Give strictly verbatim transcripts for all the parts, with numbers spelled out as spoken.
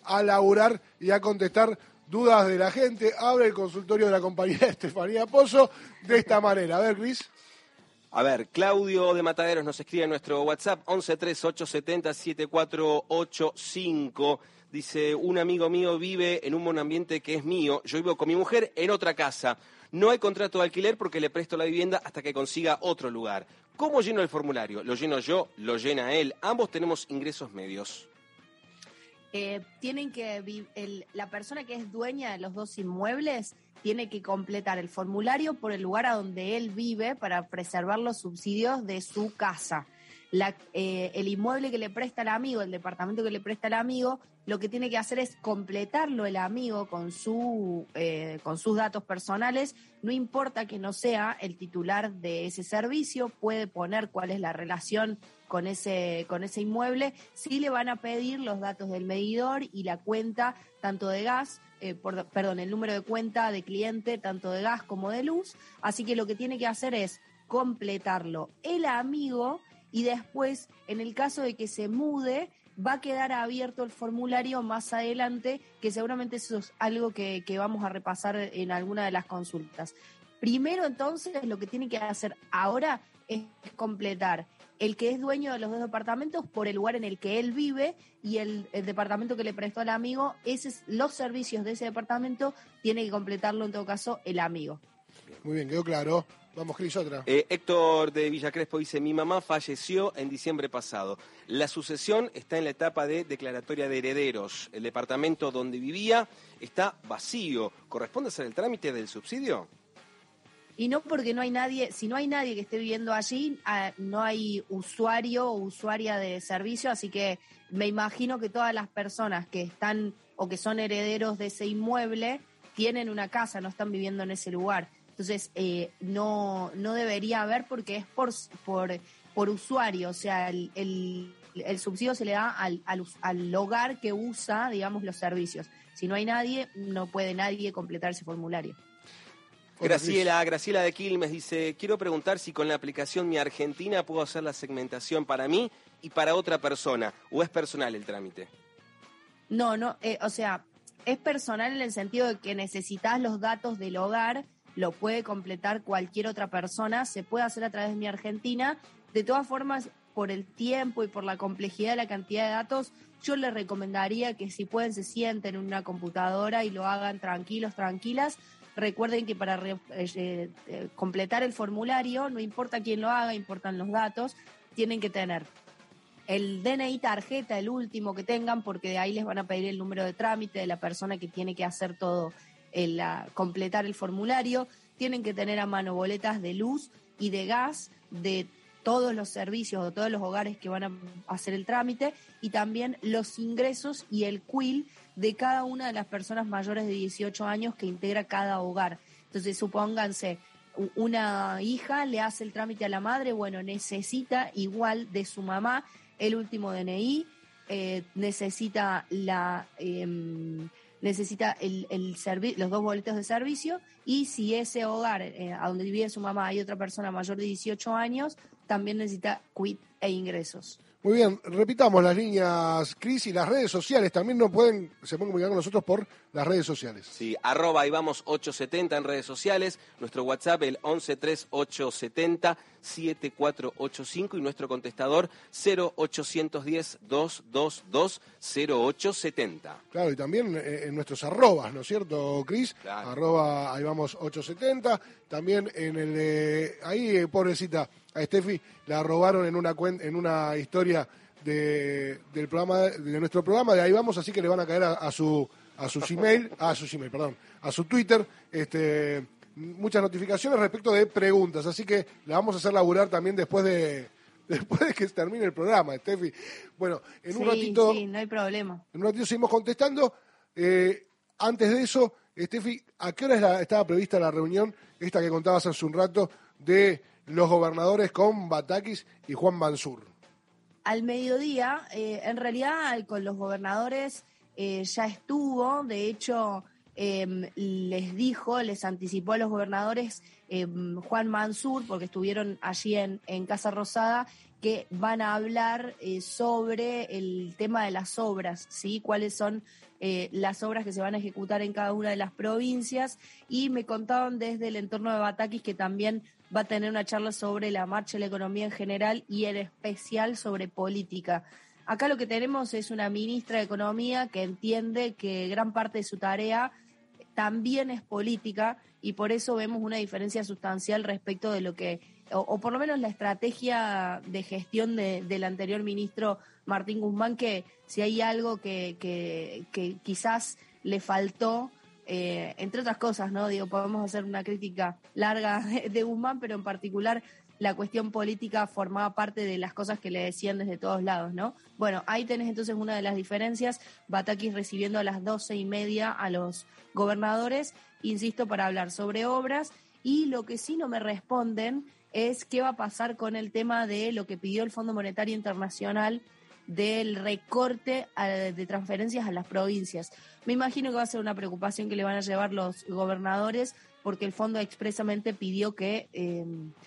a laburar y a contestar dudas de la gente. Abre el consultorio de la compañera Estefanía Pozo de esta manera. A ver, Cris. A ver, Claudio de Mataderos nos escribe en nuestro WhatsApp once tres ocho siete cero siete cuatro ocho cinco. Dice, un amigo mío vive en un monoambiente que es mío. Yo vivo con mi mujer en otra casa. No hay contrato de alquiler porque le presto la vivienda hasta que consiga otro lugar. ¿Cómo lleno el formulario? ¿Lo lleno yo? ¿Lo llena él? Ambos tenemos ingresos medios. Eh, tienen que el, la persona que es dueña de los dos inmuebles tiene que completar el formulario por el lugar a donde él vive para preservar los subsidios de su casa. La, eh, el inmueble que le presta el amigo, el departamento que le presta el amigo, lo que tiene que hacer es completarlo el amigo con, su, eh, con sus datos personales. No importa que no sea el titular de ese servicio, puede poner cuál es la relación con ese, con ese inmueble. Sí le van a pedir los datos del medidor y la cuenta tanto de gas, eh, por, perdón, el número de cuenta de cliente tanto de gas como de luz. Así que lo que tiene que hacer es completarlo el amigo. Y después, en el caso de que se mude, va a quedar abierto el formulario más adelante, que seguramente eso es algo que, que vamos a repasar en alguna de las consultas. Primero, entonces, lo que tiene que hacer ahora es completar el que es dueño de los dos departamentos por el lugar en el que él vive y el, el departamento que le prestó al amigo, esos, los servicios de ese departamento tiene que completarlo en todo caso el amigo. Muy bien, quedó claro. Vamos, Cris, otra. Eh, Héctor de Villa Crespo dice, mi mamá falleció en diciembre pasado. La sucesión está en la etapa de declaratoria de herederos. El departamento donde vivía está vacío. ¿Corresponde hacer el trámite del subsidio? Y no porque no hay nadie, si no hay nadie que esté viviendo allí, no hay usuario o usuaria de servicio, así que me imagino que todas las personas que están o que son herederos de ese inmueble tienen una casa, no están viviendo en ese lugar. Entonces, eh, no, no debería haber porque es por, por, por usuario, o sea, el, el, el subsidio se le da al, al, al hogar que usa, digamos, los servicios. Si no hay nadie, no puede nadie completar ese formulario. Graciela, Graciela de Quilmes dice, quiero preguntar si con la aplicación Mi Argentina puedo hacer la segmentación para mí y para otra persona, o es personal el trámite. No, no, eh, o sea, es personal en el sentido de que necesitas los datos del hogar, lo puede completar cualquier otra persona, se puede hacer a través de Mi Argentina. De todas formas, por el tiempo y por la complejidad de la cantidad de datos, yo les recomendaría que si pueden se sienten en una computadora y lo hagan tranquilos, tranquilas. Recuerden que para re, eh, eh, completar el formulario, no importa quién lo haga, importan los datos, tienen que tener el D N I tarjeta, el último que tengan, porque de ahí les van a pedir el número de trámite de la persona que tiene que hacer todo, el, uh, completar el formulario. Tienen que tener a mano boletas de luz y de gas de todos los servicios o todos los hogares que van a hacer el trámite, y también los ingresos y el Q I L de cada una de las personas mayores de dieciocho años que integra cada hogar. Entonces, supónganse, una hija le hace el trámite a la madre, bueno, necesita igual de su mamá el último D N I, eh, necesita la... Eh, necesita el, el servi- los dos boletos de servicio, y si ese hogar eh, a donde vive su mamá hay otra persona mayor de dieciocho años, también necesita Q I T e ingresos. Muy bien, repitamos las líneas, Cris, y las redes sociales también no pueden, se pueden comunicar con nosotros por las redes sociales. Sí, arroba ahí vamos ochocientos setenta en redes sociales, nuestro WhatsApp el once tres ocho siete cero siete cuatro ocho cinco y nuestro contestador cero ochocientos diez, doscientos veintidós, cero ocho setenta. Claro, y también eh, en nuestros arrobas, ¿no es cierto, Cris? Claro. Arroba ahí vamos ochocientos setenta, también en el de, ahí eh, pobrecita, a Steffi la robaron en una cuen- en una historia de, del programa de nuestro programa de ahí vamos, así que le van a caer a, a su a su Gmail, a su Gmail, perdón, a su Twitter, este muchas notificaciones respecto de preguntas, así que la vamos a hacer laburar también después de después de que termine el programa, Steffi. Bueno, en un sí, ratito sí, no hay problema. En un ratito seguimos contestando. Eh, antes de eso, Steffi, ¿a qué hora es la, estaba prevista la reunión, esta que contabas hace un rato, de los gobernadores con Batakis y Juan Mansur? Al mediodía, eh, en realidad con los gobernadores eh, ya estuvo, de hecho eh, les dijo, les anticipó a los gobernadores eh, Juan Mansur, porque estuvieron allí en, en Casa Rosada, que van a hablar eh, sobre el tema de las obras, ¿sí? Cuáles son eh, las obras que se van a ejecutar en cada una de las provincias, y me contaban desde el entorno de Batakis que también va a tener una charla sobre la marcha de la economía en general y en especial sobre política. Acá lo que tenemos es una ministra de Economía que entiende que gran parte de su tarea también es política, y por eso vemos una diferencia sustancial respecto de lo que, o, o por lo menos la estrategia de gestión de, del anterior ministro Martín Guzmán, que si hay algo que, que, que quizás le faltó, eh, entre otras cosas, ¿no? Digo, podemos hacer una crítica larga de, de Guzmán, pero en particular la cuestión política formaba parte de las cosas que le decían desde todos lados, ¿no? Bueno, ahí tenés entonces una de las diferencias, Batakis recibiendo a las doce y media a los gobernadores, insisto, para hablar sobre obras, y lo que sí no me responden es qué va a pasar con el tema de lo que pidió el Fondo Monetario Internacional del recorte a, de transferencias a las provincias. Me imagino que va a ser una preocupación que le van a llevar los gobernadores, porque el fondo expresamente pidió que eh,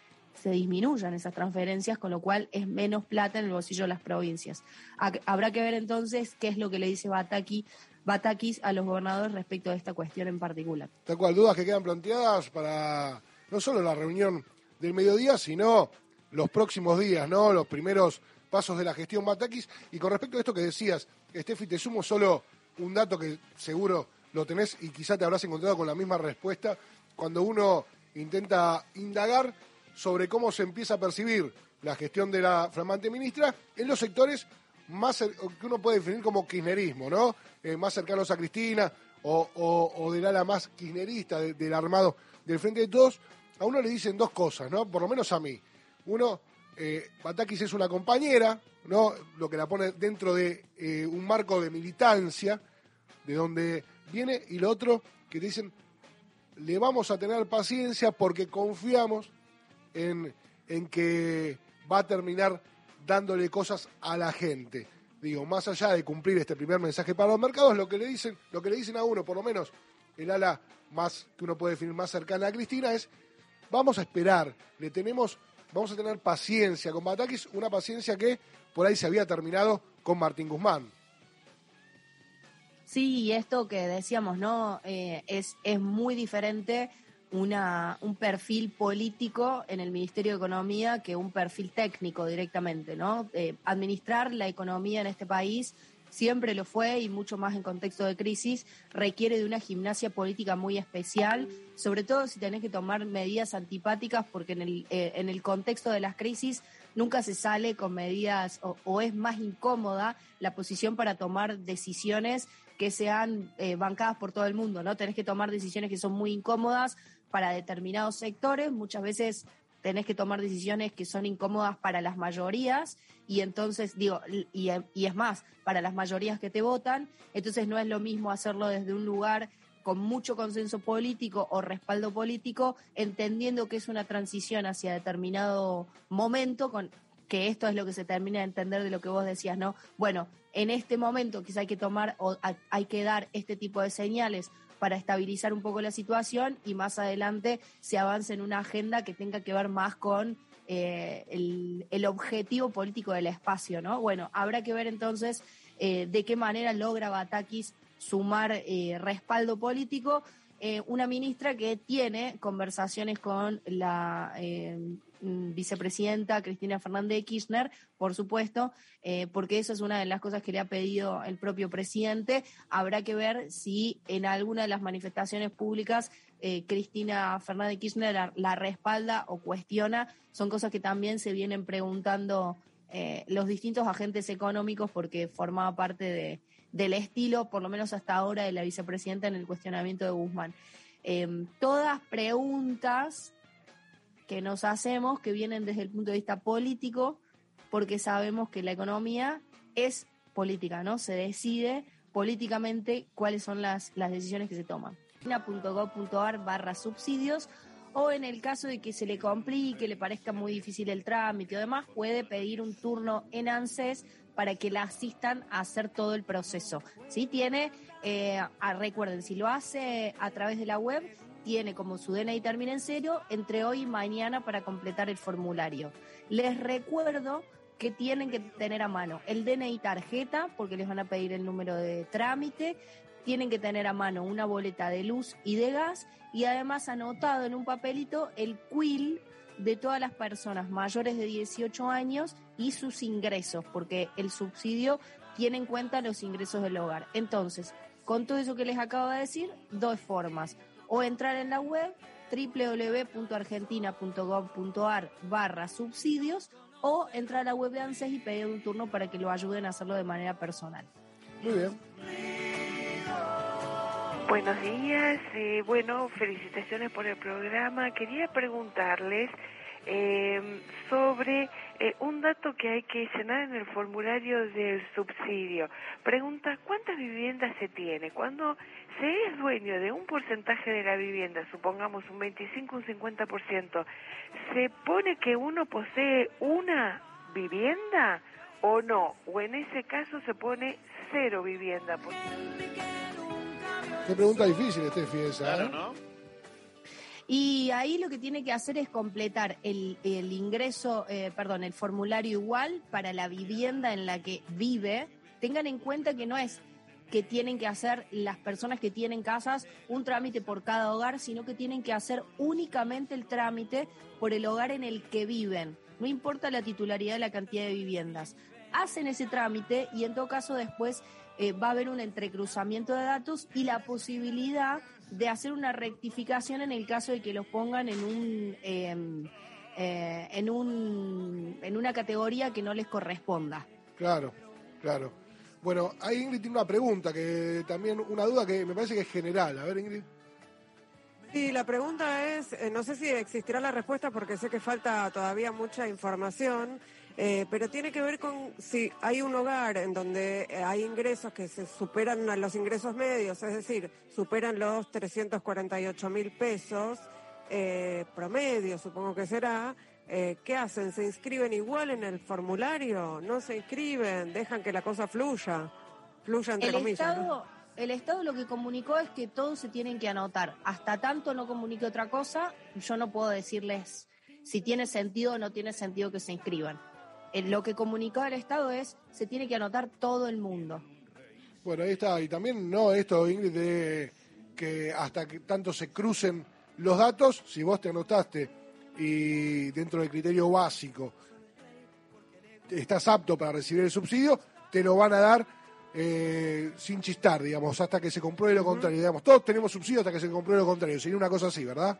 se disminuyan esas transferencias, con lo cual es menos plata en el bolsillo de las provincias. Habrá que ver entonces qué es lo que le dice Bataki, Batakis a los gobernadores respecto a esta cuestión en particular. Tal cual, dudas que quedan planteadas para no solo la reunión del mediodía, sino los próximos días, ¿no? Los primeros pasos de la gestión Batakis. Y con respecto a esto que decías, Steffi, te sumo solo un dato que seguro lo tenés y quizá te habrás encontrado con la misma respuesta cuando uno intenta indagar sobre cómo se empieza a percibir la gestión de la flamante ministra en los sectores más que uno puede definir como kirchnerismo, ¿no? Eh, más cercanos a Cristina o, o, o del ala más kirchnerista de, del armado del Frente de Todos. A uno le dicen dos cosas, ¿no? Por lo menos a mí. Uno, eh, Batakis es una compañera, ¿no? Lo que la pone dentro de eh, un marco de militancia, de donde viene, y lo otro, que te dicen, le vamos a tener paciencia porque confiamos En, en que va a terminar dándole cosas a la gente. Digo, más allá de cumplir este primer mensaje para los mercados, lo que le dicen, lo que le dicen a uno, por lo menos el ala más que uno puede definir más cercana a Cristina, es vamos a esperar, le tenemos, vamos a tener paciencia con Batakis, una paciencia que por ahí se había terminado con Martín Guzmán. Sí, y esto que decíamos, ¿no? Eh, es, es muy diferente Una, un perfil político en el Ministerio de Economía que un perfil técnico directamente, ¿no? Eh, administrar la economía en este país siempre lo fue, y mucho más en contexto de crisis, requiere de una gimnasia política muy especial, sobre todo si tenés que tomar medidas antipáticas, porque en el, eh, en el contexto de las crisis nunca se sale con medidas, o, o es más incómoda la posición para tomar decisiones que sean eh, bancadas por todo el mundo, ¿no? Tenés que tomar decisiones que son muy incómodas para determinados sectores, muchas veces tenés que tomar decisiones que son incómodas para las mayorías, y entonces, digo, y, y es más, para las mayorías que te votan, entonces no es lo mismo hacerlo desde un lugar con mucho consenso político o respaldo político, entendiendo que es una transición hacia determinado momento, con que esto es lo que se termina de entender de lo que vos decías, ¿no? Bueno, en este momento quizá hay que tomar o hay que dar este tipo de señales para estabilizar un poco la situación, y más adelante se avance en una agenda que tenga que ver más con eh, el, el objetivo político del espacio, ¿no? Bueno, habrá que ver entonces eh, de qué manera logra Batakis sumar eh, respaldo político. Eh, una ministra que tiene conversaciones con la eh, vicepresidenta Cristina Fernández de Kirchner, por supuesto, eh, porque eso es una de las cosas que le ha pedido el propio presidente. Habrá que ver si en alguna de las manifestaciones públicas eh, Cristina Fernández de Kirchner la, la respalda o cuestiona. Son cosas que también se vienen preguntando eh, los distintos agentes económicos, porque formaba parte de del estilo, por lo menos hasta ahora, de la vicepresidenta en el cuestionamiento de Guzmán. Eh, todas preguntas que nos hacemos que vienen desde el punto de vista político, porque sabemos que la economía es política, ¿no? Se decide políticamente cuáles son las, las decisiones que se toman. punto gov punto ar barra subsidios, o en el caso de que se le complique, le parezca muy difícil el trámite o demás, puede pedir un turno en ANSES para que la asistan a hacer todo el proceso. ¿Sí? Tiene, eh, a, recuerden, si lo hace a través de la web, tiene como su D N I termina en cero entre hoy y mañana para completar el formulario. Les recuerdo que tienen que tener a mano el D N I tarjeta, porque les van a pedir el número de trámite, tienen que tener a mano una boleta de luz y de gas, y además anotado en un papelito el Q I L de todas las personas mayores de dieciocho años y sus ingresos, porque el subsidio tiene en cuenta los ingresos del hogar. Entonces, con todo eso que les acabo de decir, dos formas: o entrar en la web doble u doble u doble u punto argentina punto gov punto ar barra subsidios, o entrar a la web de ANSES y pedir un turno para que lo ayuden a hacerlo de manera personal. Muy bien. Buenos días, eh, bueno, felicitaciones por el programa. Quería preguntarles eh, sobre eh, un dato que hay que llenar en el formulario del subsidio. Pregunta, ¿cuántas viviendas se tiene? Cuando se es dueño de un porcentaje de la vivienda, supongamos un veinticinco, un cincuenta por ciento, ¿se pone que uno posee una vivienda o no? ¿O en ese caso se pone cero vivienda? Qué pregunta difícil, Steffi, esa. Claro, ¿eh? ¿no? Y ahí lo que tiene que hacer es completar el, el ingreso, eh, perdón, el formulario igual para la vivienda en la que vive. Tengan en cuenta que no es que tienen que hacer las personas que tienen casas un trámite por cada hogar, sino que tienen que hacer únicamente el trámite por el hogar en el que viven. No importa la titularidad de la cantidad de viviendas. Hacen ese trámite y en todo caso después eh, va a haber un entrecruzamiento de datos y la posibilidad de hacer una rectificación en el caso de que los pongan en un eh, eh, en un en una categoría que no les corresponda. Claro, claro. Bueno, ahí Ingrid tiene una pregunta, que también una duda que me parece que es general. A ver, Ingrid. Sí, la pregunta es, eh, no sé si existirá la respuesta porque sé que falta todavía mucha información, eh, pero tiene que ver con si hay un hogar en donde hay ingresos que se superan a los ingresos medios, es decir, superan los trescientos cuarenta y ocho mil pesos eh, promedio, supongo que será. Eh, ¿Qué hacen? ¿Se inscriben igual en el formulario? ¿No se inscriben? ¿Dejan que la cosa fluya? Fluya entre El comillas, Estado, ¿no? el Estado lo que comunicó es que todos se tienen que anotar. Hasta tanto no comunique otra cosa, yo no puedo decirles si tiene sentido o no tiene sentido que se inscriban. Eh, lo que comunicó el Estado es se tiene que anotar todo el mundo. Bueno, ahí está. Y también no esto, Ingrid, de que hasta que tanto se crucen los datos, si vos te anotaste y dentro del criterio básico estás apto para recibir el subsidio, te lo van a dar eh, sin chistar, digamos, hasta que se compruebe lo uh-huh. contrario. Digamos, todos tenemos subsidio hasta que se compruebe lo contrario. Sería una cosa así, ¿verdad?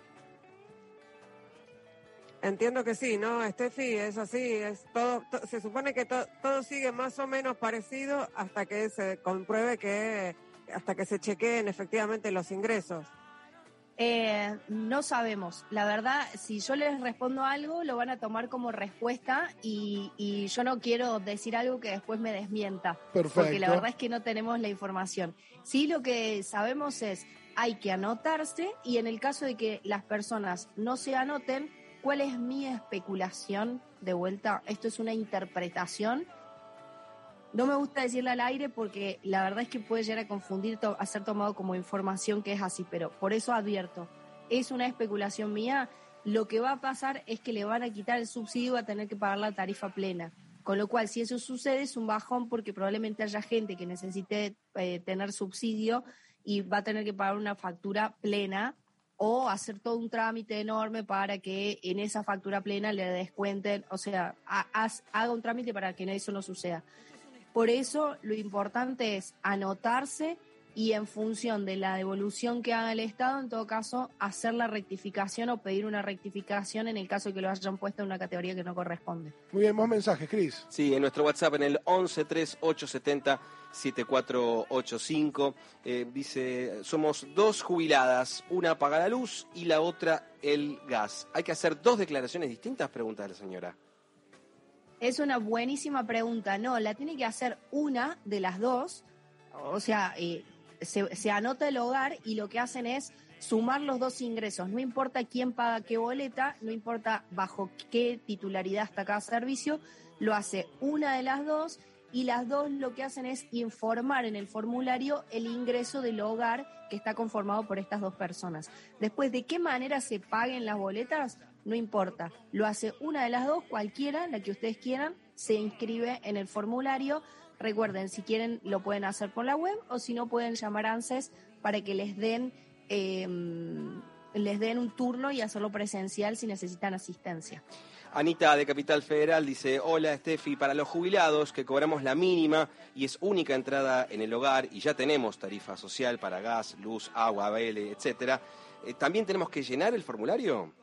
Entiendo que sí, ¿no, Steffi? Es así, es todo, to, se supone que to, todo sigue más o menos parecido hasta que se compruebe que, hasta que se chequeen efectivamente los ingresos. Eh, no sabemos. La verdad, si yo les respondo algo, lo van a tomar como respuesta y, y yo no quiero decir algo que después me desmienta. Perfecto. Porque la verdad es que no tenemos la información. Sí, lo que sabemos es, hay que anotarse y en el caso de que las personas no se anoten, ¿cuál es mi especulación? De vuelta, esto es una interpretación. No me gusta decirle al aire porque la verdad es que puede llegar a confundir, to- a ser tomado como información que es así, pero por eso advierto, es una especulación mía. Lo que va a pasar es que le van a quitar el subsidio y va a tener que pagar la tarifa plena. Con lo cual, si eso sucede, es un bajón porque probablemente haya gente que necesite eh, tener subsidio y va a tener que pagar una factura plena o hacer todo un trámite enorme para que en esa factura plena le descuenten, o sea, ha- haz- haga un trámite para que eso no suceda. Por eso lo importante es anotarse y en función de la devolución que haga el Estado, en todo caso, hacer la rectificación o pedir una rectificación en el caso de que lo hayan puesto en una categoría que no corresponde. Muy bien, más mensajes, Cris. Sí, en nuestro WhatsApp en el once tres ocho setenta siete cuatro ocho cinco eh, dice, somos dos jubiladas, una paga la luz y la otra el gas. ¿Hay que hacer dos declaraciones distintas? Pregunta la señora. Es una buenísima pregunta. No, la tiene que hacer una de las dos. O sea, eh, se, se anota el hogar y lo que hacen es sumar los dos ingresos. No importa quién paga qué boleta, no importa bajo qué titularidad está cada servicio, lo hace una de las dos y las dos lo que hacen es informar en el formulario el ingreso del hogar que está conformado por estas dos personas. Después, de qué manera se paguen las boletas, no importa. Lo hace una de las dos, cualquiera, la que ustedes quieran, se inscribe en el formulario. Recuerden, si quieren lo pueden hacer por la web o si no pueden llamar a ANSES para que les den, eh, les den un turno y hacerlo presencial si necesitan asistencia. Anita de Capital Federal dice, hola Steffi, para los jubilados que cobramos la mínima y es única entrada en el hogar y ya tenemos tarifa social para gas, luz, agua, B L, etcétera, eh, ¿también tenemos que llenar el formulario?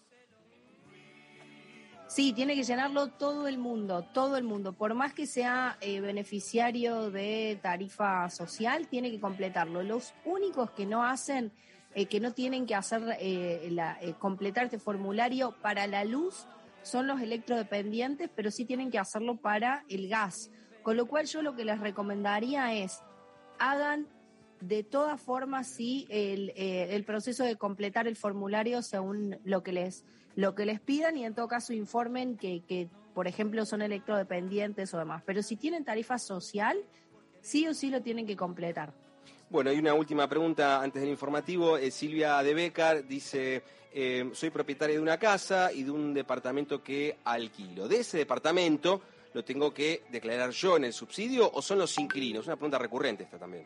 Sí, tiene que llenarlo todo el mundo, todo el mundo. Por más que sea eh, beneficiario de tarifa social, tiene que completarlo. Los únicos que no hacen, eh, que no tienen que hacer eh, la, eh, completar este formulario para la luz, son los electrodependientes, pero sí tienen que hacerlo para el gas. Con lo cual yo lo que les recomendaría es, hagan de todas formas sí el, eh, el proceso de completar el formulario según lo que les, lo que les pidan y en todo caso informen que, que, por ejemplo, son electrodependientes o demás. Pero si tienen tarifa social, sí o sí lo tienen que completar. Bueno, hay una última pregunta antes del informativo. Eh, Silvia de Becar dice, eh, soy propietaria de una casa y de un departamento que alquilo. ¿De ese departamento lo tengo que declarar yo en el subsidio o son los inquilinos? Una pregunta recurrente esta también.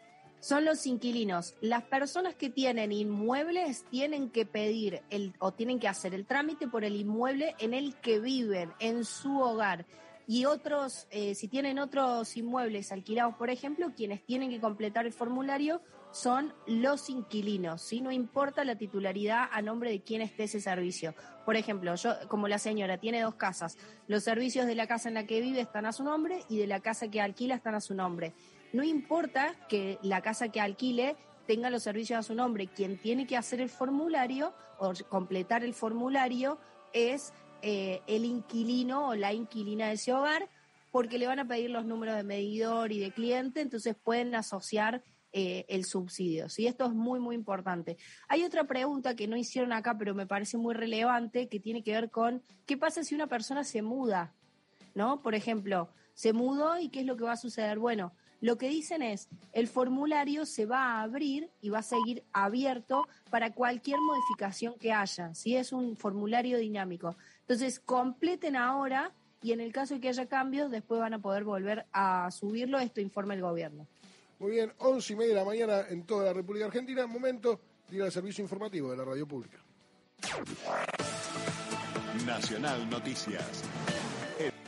Son los inquilinos. Las personas que tienen inmuebles tienen que pedir el, o tienen que hacer el trámite por el inmueble en el que viven, en su hogar. Y otros, eh, si tienen otros inmuebles alquilados, por ejemplo, quienes tienen que completar el formulario son los inquilinos, ¿sí? No importa la titularidad a nombre de quién esté ese servicio. Por ejemplo, yo, como la señora tiene dos casas, los servicios de la casa en la que vive están a su nombre y de la casa que alquila están a su nombre. No importa que la casa que alquile tenga los servicios a su nombre, quien tiene que hacer el formulario o completar el formulario es Eh, el inquilino o la inquilina de ese hogar, porque le van a pedir los números de medidor y de cliente, entonces pueden asociar eh, el subsidio. ¿Sí? Esto es muy, muy importante. Hay otra pregunta que no hicieron acá, pero me parece muy relevante, que tiene que ver con qué pasa si una persona se muda, ¿no? Por ejemplo, se mudó y qué es lo que va a suceder. Bueno, lo que dicen es, el formulario se va a abrir y va a seguir abierto para cualquier modificación que haya, ¿sí? Es un formulario dinámico. Entonces, completen ahora y en el caso de que haya cambios, después van a poder volver a subirlo. Esto informa el gobierno. Muy bien, once y media de la mañana en toda la República Argentina. Momento de ir al servicio informativo de la radio pública. Nacional Noticias.